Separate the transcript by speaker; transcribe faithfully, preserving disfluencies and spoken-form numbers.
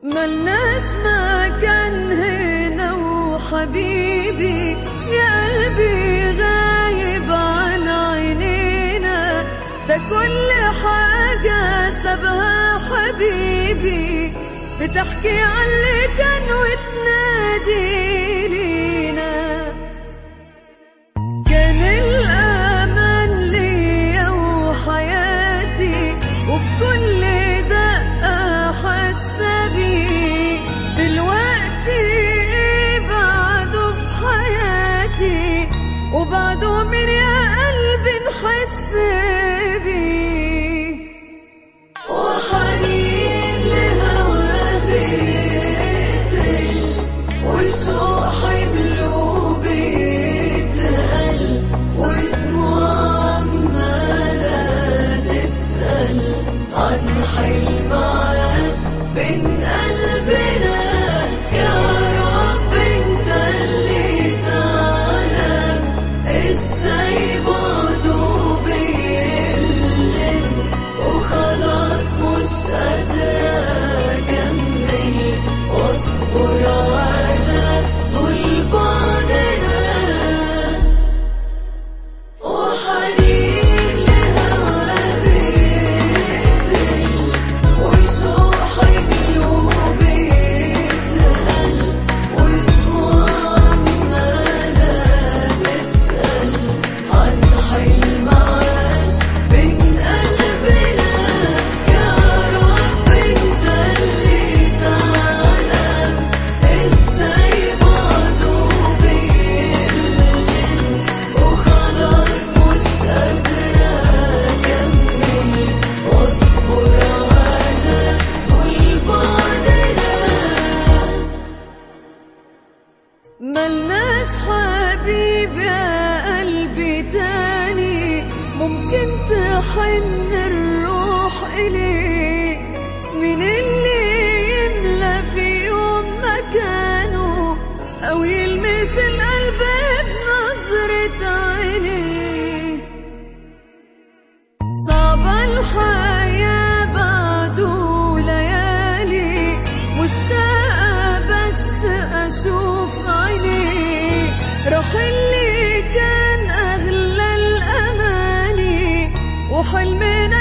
Speaker 1: ملناش مكان هنا وحبيبي يا قلبي غايب عن عينينا، ده كل حاجة سابها حبيبي بتحكي عن اللي كان وتنادي لينا. كان الأمان ليا وحياتي وفي كل دقة حاسة بيه، دلوقتي بعده في حياتي وبعده من يا قلبي نحس بيه. وحنين لهوا بيقتل والشوق حمله بيتقل، ودموع عمالة تسأل عن حلم عاش بين قلبنا. يا رب انت اللي تعلم ازاي بعده بيألم، وخلاص مش قادرة اكمل واصبر على طول بعدنا. وحنين لهوا بيقتل والشوق حمله بيتقل، ودموع عمالة تسأل عن حلم عاش بين قلبنا. يا رب انت اللي تعلم ازاي بعده بيألم، وخلاص مش قادرة اكمل واصبر على طول بعدنا. ملناش حبيب يا قلبي تاني ممكن تحن الروح إليه، مين اللي يملى في يوم مكانه أو يلمس القلب بنظرة عينيه. صعبة الحياة بعده ليالي، مشتاقة بس أشوف عينيه، راح اللي كان أغلى الأماني وحلمنا